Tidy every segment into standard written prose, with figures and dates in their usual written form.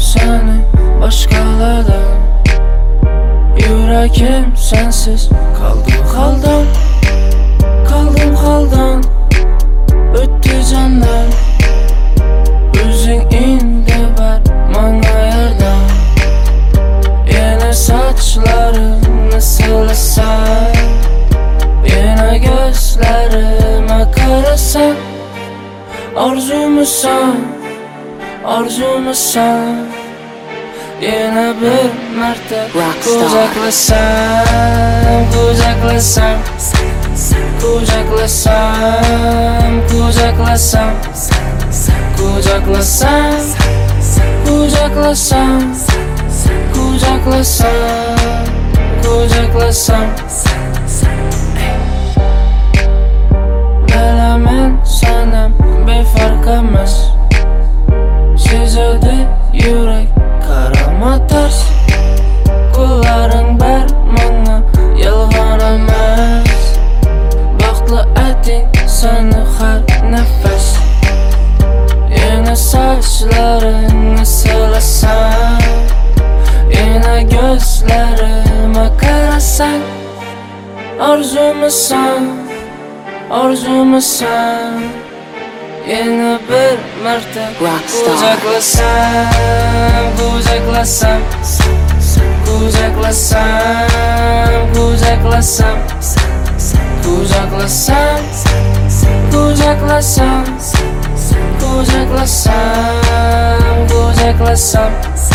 seni başkalardan. Yüreğim sensiz kaldım haldan. Öttü candan. Özün indi ver bana yerden. Yine saçlarını silesen, yine gözlerime karasan. Arzumusan yine bir mertebe kucaklasam, kucaklasam. Bilemen senem bir fark emez. Size de yürek karama ters. Kulların ber bana yalgan emez. Baktlı etin seni her nefes. Yine saçlarını silesen, yine gözlerime karasan. Arzumusan yine bir mertebe kucaklasam.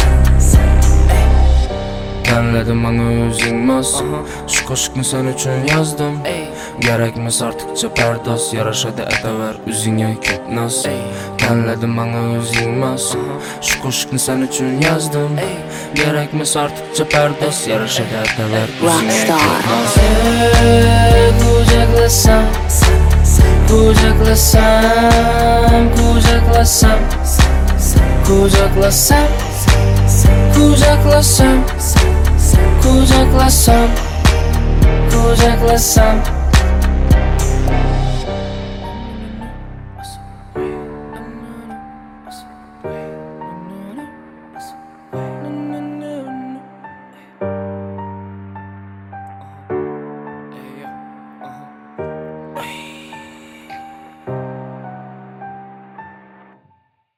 Tanladım bana özünmez. Şu koşkunu sen üçün yazdım. Gerekmez artıkça perdas. Yaraşadı edever üzüne köpnaz. Tanladım bana özünmez. Şu koşkunu sen üçün yazdım. Gerekmez artıkça perdas. Yaraşadı edever üzüne köpnaz. Kucaklasam